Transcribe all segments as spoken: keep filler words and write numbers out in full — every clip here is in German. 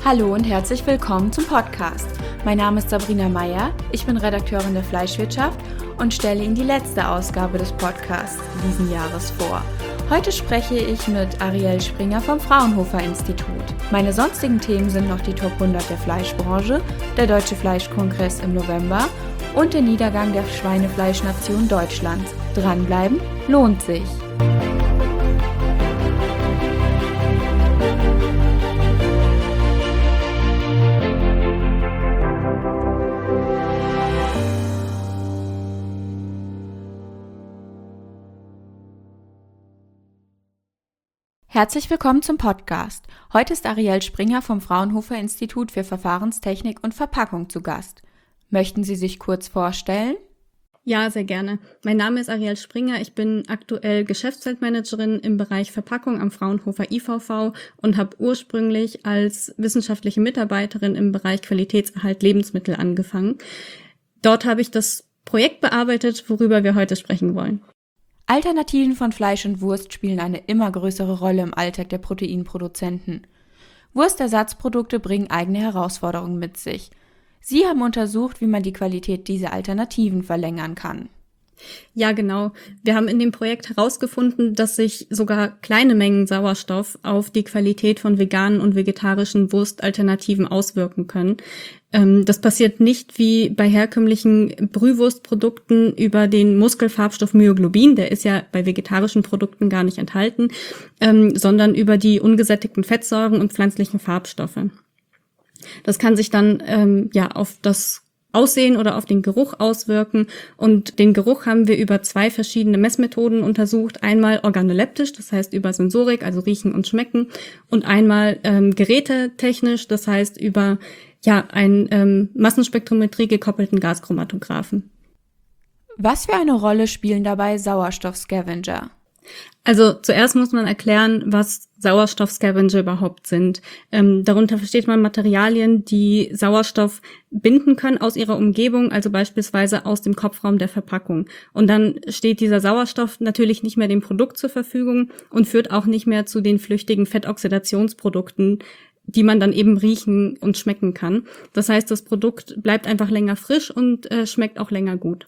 Hallo und herzlich willkommen zum Podcast. Mein Name ist Sabrina Meyer, ich bin Redakteurin der Fleischwirtschaft und stelle Ihnen die letzte Ausgabe des Podcasts diesen Jahres vor. Heute spreche ich mit Arielle Springer vom Fraunhofer Institut. Meine sonstigen Themen sind noch die Top hundert der Fleischbranche, der Deutsche Fleischkongress im November und der Niedergang der Schweinefleischnation Deutschlands. Dranbleiben lohnt sich. Herzlich willkommen zum Podcast. Heute ist Arielle Springer vom Fraunhofer Institut für Verfahrenstechnik und Verpackung zu Gast. Möchten Sie sich kurz vorstellen? Ja, sehr gerne. Mein Name ist Arielle Springer. Ich bin aktuell Geschäftsfeldmanagerin im Bereich Verpackung am Fraunhofer I V V und habe ursprünglich als wissenschaftliche Mitarbeiterin im Bereich Qualitätserhalt Lebensmittel angefangen. Dort habe ich das Projekt bearbeitet, worüber wir heute sprechen wollen. Alternativen von Fleisch und Wurst spielen eine immer größere Rolle im Alltag der Proteinproduzenten. Wurstersatzprodukte bringen eigene Herausforderungen mit sich. Sie haben untersucht, wie man die Qualität dieser Alternativen verlängern kann. Ja, genau. Wir haben in dem Projekt herausgefunden, dass sich sogar kleine Mengen Sauerstoff auf die Qualität von veganen und vegetarischen Wurstalternativen auswirken können. Ähm, das passiert nicht wie bei herkömmlichen Brühwurstprodukten über den Muskelfarbstoff Myoglobin, der ist ja bei vegetarischen Produkten gar nicht enthalten, ähm, sondern über die ungesättigten Fettsäuren und pflanzlichen Farbstoffe. Das kann sich dann ähm, ja auf das Aussehen oder auf den Geruch auswirken. Und den Geruch haben wir über zwei verschiedene Messmethoden untersucht. Einmal organoleptisch, das heißt über Sensorik, also riechen und schmecken. Und einmal ähm, gerätetechnisch, das heißt über ja einen ähm, Massenspektrometrie gekoppelten Gaschromatographen. Was für eine Rolle spielen dabei Sauerstoffscavenger? Also zuerst muss man erklären, was Sauerstoffscavenger überhaupt sind. Ähm, darunter versteht man Materialien, die Sauerstoff binden können aus ihrer Umgebung, also beispielsweise aus dem Kopfraum der Verpackung. Und dann steht dieser Sauerstoff natürlich nicht mehr dem Produkt zur Verfügung und führt auch nicht mehr zu den flüchtigen Fettoxidationsprodukten, die man dann eben riechen und schmecken kann. Das heißt, das Produkt bleibt einfach länger frisch und äh, schmeckt auch länger gut.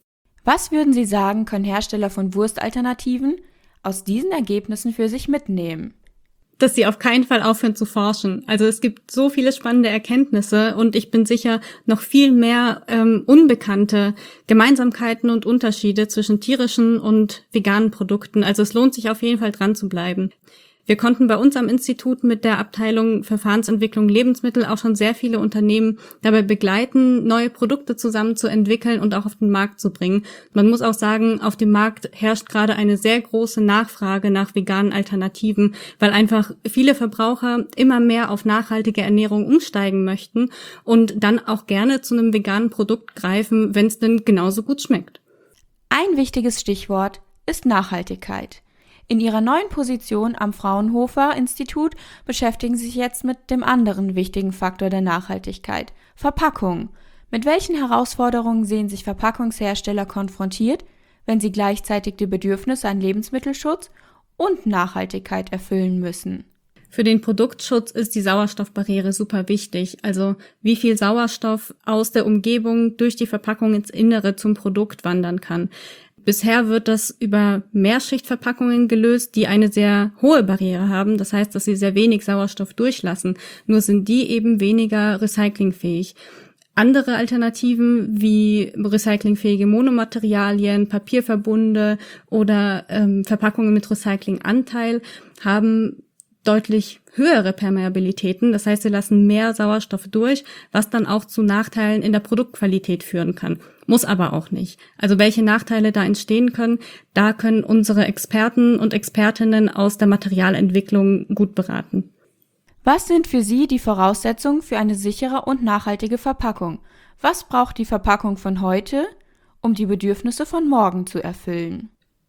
Was würden Sie sagen, können Hersteller von Wurstalternativen aus diesen Ergebnissen für sich mitnehmen? Dass sie auf keinen Fall aufhören zu forschen. Also es gibt so viele spannende Erkenntnisse und ich bin sicher noch viel mehr ähm, unbekannte Gemeinsamkeiten und Unterschiede zwischen tierischen und veganen Produkten. Also es lohnt sich auf jeden Fall dran zu bleiben. Wir konnten bei uns am Institut mit der Abteilung Verfahrensentwicklung Lebensmittel auch schon sehr viele Unternehmen dabei begleiten, neue Produkte zusammen zu entwickeln und auch auf den Markt zu bringen. Man muss auch sagen, auf dem Markt herrscht gerade eine sehr große Nachfrage nach veganen Alternativen, weil einfach viele Verbraucher immer mehr auf nachhaltige Ernährung umsteigen möchten und dann auch gerne zu einem veganen Produkt greifen, wenn es denn genauso gut schmeckt. Ein wichtiges Stichwort ist Nachhaltigkeit. In Ihrer neuen Position am Fraunhofer Institut beschäftigen Sie sich jetzt mit dem anderen wichtigen Faktor der Nachhaltigkeit, Verpackung. Mit welchen Herausforderungen sehen sich Verpackungshersteller konfrontiert, wenn sie gleichzeitig die Bedürfnisse an Lebensmittelschutz und Nachhaltigkeit erfüllen müssen? Für den Produktschutz ist die Sauerstoffbarriere super wichtig. Also wie viel Sauerstoff aus der Umgebung durch die Verpackung ins Innere zum Produkt wandern kann. Bisher wird das über Mehrschichtverpackungen gelöst, die eine sehr hohe Barriere haben. Das heißt, dass sie sehr wenig Sauerstoff durchlassen. Nur sind die eben weniger recyclingfähig. Andere Alternativen wie recyclingfähige Monomaterialien, Papierverbunde oder ähm, Verpackungen mit Recyclinganteil haben deutlich höhere Permeabilitäten. Das heißt, sie lassen mehr Sauerstoff durch, was dann auch zu Nachteilen in der Produktqualität führen kann. Muss aber auch nicht. Also welche Nachteile da entstehen können, da können unsere Experten und Expertinnen aus der Materialentwicklung gut beraten. Was sind für Sie die Voraussetzungen für eine sichere und nachhaltige Verpackung? Was braucht die Verpackung von heute, um die Bedürfnisse von morgen zu erfüllen?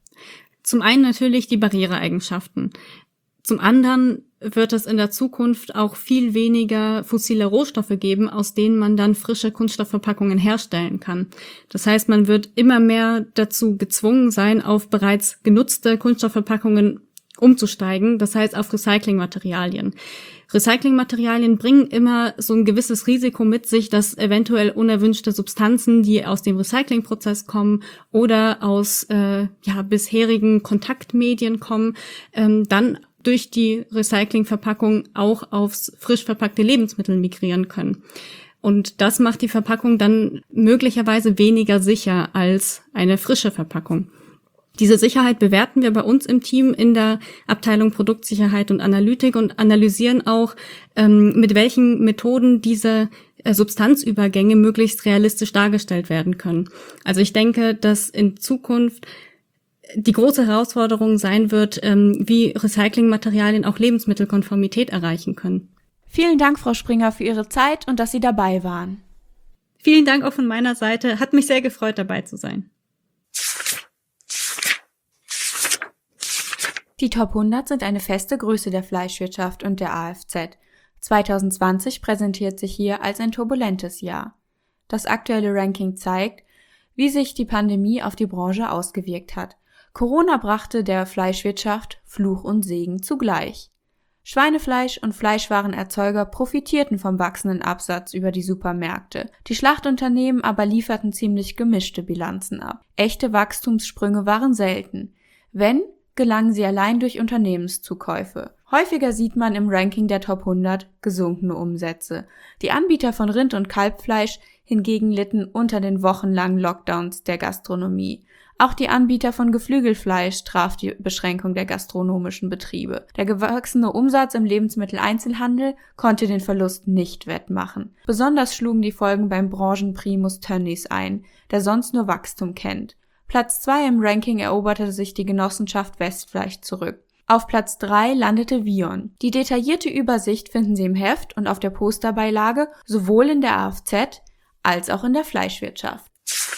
Zum einen natürlich die Barriereeigenschaften. Zum anderen wird es in der Zukunft auch viel weniger fossile Rohstoffe geben, aus denen man dann frische Kunststoffverpackungen herstellen kann. Das heißt, man wird immer mehr dazu gezwungen sein, auf bereits genutzte Kunststoffverpackungen umzusteigen, das heißt auf Recyclingmaterialien. Recyclingmaterialien bringen immer so ein gewisses Risiko mit sich, dass eventuell unerwünschte Substanzen, die aus dem Recyclingprozess kommen oder aus äh, ja bisherigen Kontaktmedien kommen, ähm, dann durch die Recyclingverpackung auch aufs frisch verpackte Lebensmittel migrieren können. Und das macht die Verpackung dann möglicherweise weniger sicher als eine frische Verpackung. Diese Sicherheit bewerten wir bei uns im Team in der Abteilung Produktsicherheit und Analytik und analysieren auch, ähm, mit welchen Methoden diese äh, Substanzübergänge möglichst realistisch dargestellt werden können. Also ich denke, dass in Zukunft die große Herausforderung sein wird, ähm, wie Recyclingmaterialien auch Lebensmittelkonformität erreichen können. Vielen Dank, Frau Springer, für Ihre Zeit und dass Sie dabei waren. Vielen Dank auch von meiner Seite. Hat mich sehr gefreut, dabei zu sein. Die Top hundert sind eine feste Größe der Fleischwirtschaft und der A F Z. zwanzig zwanzig präsentiert sich hier als ein turbulentes Jahr. Das aktuelle Ranking zeigt, wie sich die Pandemie auf die Branche ausgewirkt hat. Corona brachte der Fleischwirtschaft Fluch und Segen zugleich. Schweinefleisch- und Fleischwarenerzeuger profitierten vom wachsenden Absatz über die Supermärkte. Die Schlachtunternehmen aber lieferten ziemlich gemischte Bilanzen ab. Echte Wachstumssprünge waren selten. Wenn, gelangen sie allein durch Unternehmenszukäufe. Häufiger sieht man im Ranking der Top hundert gesunkene Umsätze. Die Anbieter von Rind- und Kalbfleisch hingegen litten unter den wochenlangen Lockdowns der Gastronomie. Auch die Anbieter von Geflügelfleisch traf die Beschränkung der gastronomischen Betriebe. Der gewachsene Umsatz im Lebensmitteleinzelhandel konnte den Verlust nicht wettmachen. Besonders schlugen die Folgen beim Branchenprimus Tönnies ein, der sonst nur Wachstum kennt. Platz zwei im Ranking eroberte sich die Genossenschaft Westfleisch zurück. Auf Platz drei landete Vion. Die detaillierte Übersicht finden Sie im Heft und auf der Posterbeilage sowohl in der A F Z als auch in der Fleischwirtschaft.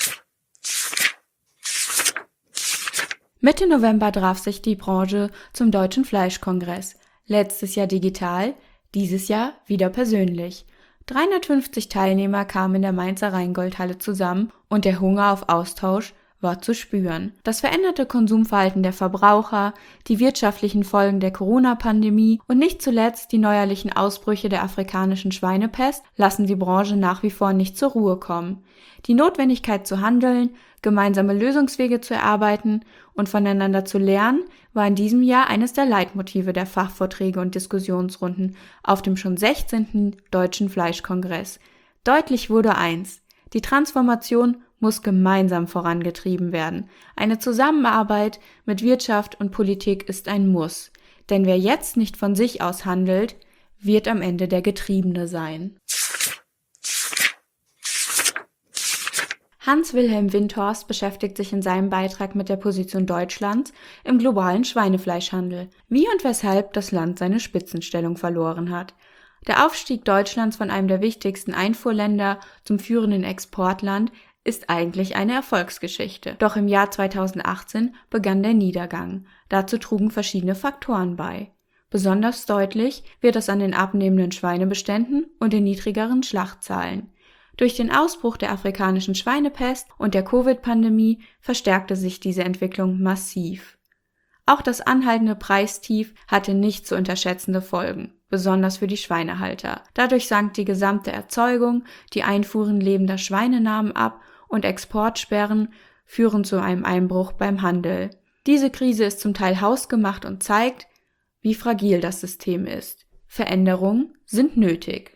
Mitte November traf sich die Branche zum Deutschen Fleischkongress. Letztes Jahr digital, dieses Jahr wieder persönlich. dreihundertfünfzig Teilnehmer kamen in der Mainzer Rheingoldhalle zusammen und der Hunger auf Austausch war zu spüren. Das veränderte Konsumverhalten der Verbraucher, die wirtschaftlichen Folgen der Corona-Pandemie und nicht zuletzt die neuerlichen Ausbrüche der afrikanischen Schweinepest lassen die Branche nach wie vor nicht zur Ruhe kommen. Die Notwendigkeit zu handeln, gemeinsame Lösungswege zu erarbeiten und voneinander zu lernen, war in diesem Jahr eines der Leitmotive der Fachvorträge und Diskussionsrunden auf dem schon sechzehnten Deutschen Fleischkongress. Deutlich wurde eins: Die Transformation muss gemeinsam vorangetrieben werden. Eine Zusammenarbeit mit Wirtschaft und Politik ist ein Muss. Denn wer jetzt nicht von sich aus handelt, wird am Ende der Getriebene sein. Hans-Wilhelm Windhorst beschäftigt sich in seinem Beitrag mit der Position Deutschlands im globalen Schweinefleischhandel, wie und weshalb das Land seine Spitzenstellung verloren hat. Der Aufstieg Deutschlands von einem der wichtigsten Einfuhrländer zum führenden Exportland ist eigentlich eine Erfolgsgeschichte. Doch im Jahr zweitausendachtzehn begann der Niedergang. Dazu trugen verschiedene Faktoren bei. Besonders deutlich wird das an den abnehmenden Schweinebeständen und den niedrigeren Schlachtzahlen. Durch den Ausbruch der afrikanischen Schweinepest und der Covid-Pandemie verstärkte sich diese Entwicklung massiv. Auch das anhaltende Preistief hatte nicht zu unterschätzende Folgen, besonders für die Schweinehalter. Dadurch sank die gesamte Erzeugung, die Einfuhren lebender Schweine nahmen ab und Exportsperren führen zu einem Einbruch beim Handel. Diese Krise ist zum Teil hausgemacht und zeigt, wie fragil das System ist. Veränderungen sind nötig.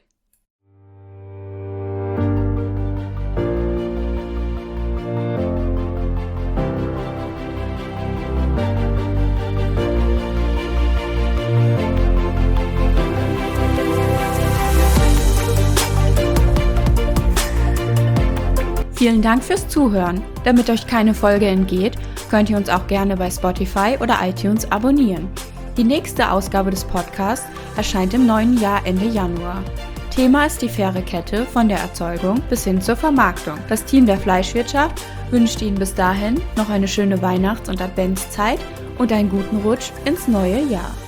Vielen Dank fürs Zuhören. Damit euch keine Folge entgeht, könnt ihr uns auch gerne bei Spotify oder iTunes abonnieren. Die nächste Ausgabe des Podcasts erscheint im neuen Jahr Ende Januar. Thema ist die faire Kette von der Erzeugung bis hin zur Vermarktung. Das Team der Fleischwirtschaft wünscht Ihnen bis dahin noch eine schöne Weihnachts- und Adventszeit und einen guten Rutsch ins neue Jahr.